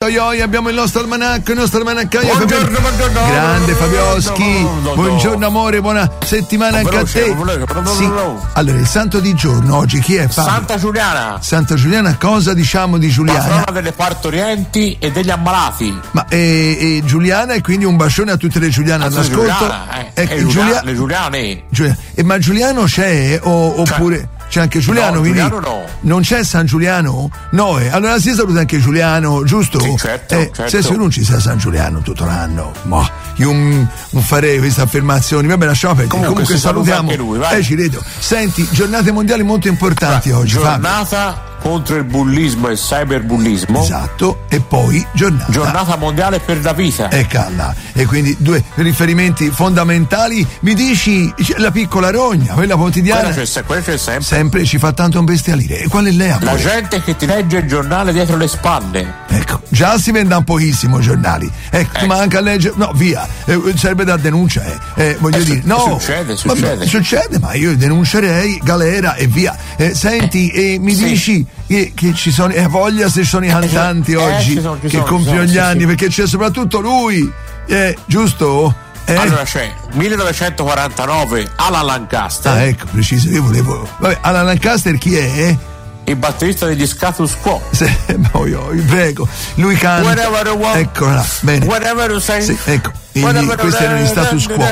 oi, abbiamo il nostro almanacco, buongiorno. Grande Fabioschi, buongiorno amore, buona settimana anche a te. Sì. Allora, il santo di giorno oggi chi è, Fabio? Santa Giuliana. Santa Giuliana, cosa diciamo di Giuliana? Patrona delle partorienti e degli ammalati. Ma Giuliana, e quindi un bacione a tutte le Giuliane all'ascolto. Le Giuliane. Ma Giuliano c'è oppure c'è anche Giuliano? No, quindi Giuliano no. Non c'è San Giuliano? No, allora si saluta anche Giuliano, giusto? Sì, certo. Se non ci sia San Giuliano tutto l'anno, ma io non farei queste affermazioni. Vabbè, lasciamo perdere. Comunque salutiamo anche lui, vai. Ci vedo. Senti, giornate mondiali molto importanti oggi. Giornata contro il bullismo e il cyberbullismo. Esatto, e poi giornata mondiale per la vita. Calla. E quindi 2 riferimenti fondamentali. Mi dici la piccola rogna, quella quotidiana? Quella c'è sempre. Sempre ci fa tanto imbestialire. E qual è lei? La gente che ti legge il giornale dietro le spalle. Ecco, già si vende un pochissimo giornali. Ecco, ma anche a leggere. No, via. Serve da denuncia. Voglio dire. No. Succede, ma io denuncerei, galera e via. Senti, mi dici che ci sono voglia se ci sono i cantanti oggi che compiono gli anni, perché c'è soprattutto lui, giusto? Allora c'è 1949 Alan Lancaster. Ecco, preciso, io volevo. Vabbè, Alan Lancaster chi è? Il batterista degli Status Quo. Prego, lui canta. Eccola, bene. Whatever you say. Sì, ecco. Questi erano gli Status Quo.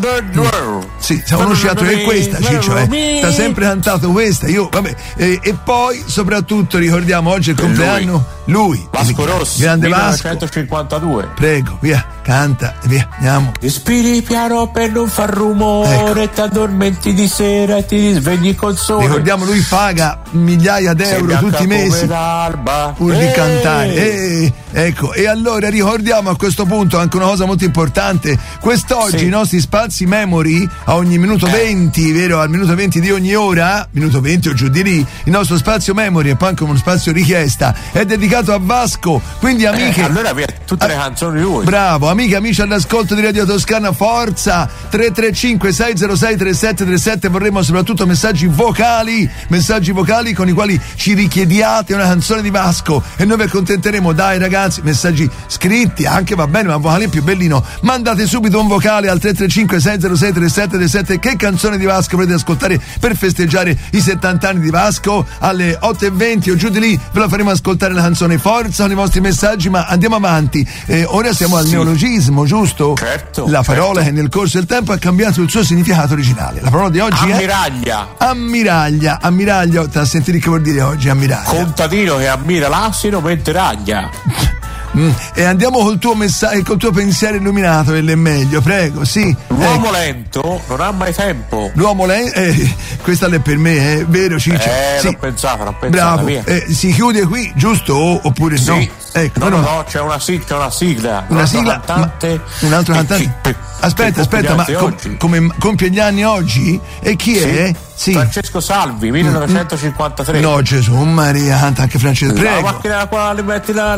Sì, siamo conosciuti per questa, Ciccio, sta sempre cantato questa. E poi soprattutto ricordiamo oggi il compleanno lui, Vasco Rossi, grande 1952. Vasco. Prego, via, canta, via, andiamo. Respiri piano per non far rumore, ti addormenti di sera e ti risvegli col sole. Ricordiamo, lui paga migliaia d'euro tutti i mesi pur di cantare. Ecco, e allora ricordiamo a questo punto anche una cosa molto importante. Quest'oggi i nostri spazi memory a ogni minuto 20, vero? Al minuto 20 di ogni ora, minuto 20 o giù di lì, il nostro spazio memory e poi anche uno spazio richiesta è dedicato a Vasco, quindi amiche. Allora via tutte le canzoni di lui. Bravo, amiche, amici all'ascolto di Radio Toscana, forza 335 606 3737, vorremmo soprattutto messaggi vocali con i quali ci richiediate una canzone di Vasco e noi vi accontenteremo. Dai ragazzi, messaggi scritti anche va bene, ma vocale è più bellino. Mandate subito un vocale al 335 606 3737. Che canzone di Vasco volete ascoltare per festeggiare i 70 anni di Vasco? Alle 8:20 o giù di lì ve la faremo ascoltare la canzone. Forza con i vostri messaggi, ma andiamo avanti. Ora siamo al neologismo, giusto? Certo. La parola che nel corso del tempo ha cambiato il suo significato originale. La parola di oggi ammiraglia. è ammiraglia. Te la sentire che vuol dire oggi ammiraglia? Contadino che ammira l'assino mentre raglia. E andiamo col tuo messaggio, col tuo pensiero illuminato, è meglio, prego, sì. L'uomo lento non ha mai tempo. L'uomo lento, questa è per me, è vero, Ciccio? Sì. L'ho pensata, bravo. Si chiude qui, giusto? Oppure sì. No? Ecco, no, c'è una sigla. Una sigla, un altro cantante. Aspetta, ma come compie gli anni oggi? E chi è? Sì. Francesco Salvi, 1953. No, Gesù Maria, canta anche Francesco. Prego. La macchina alla quale metti la.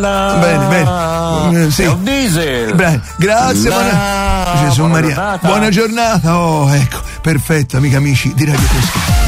Bene. Sì. È un diesel. Bene. Grazie, Gesù Maria. Buona giornata. Ecco, perfetto, amiche amici di Radio Toscana.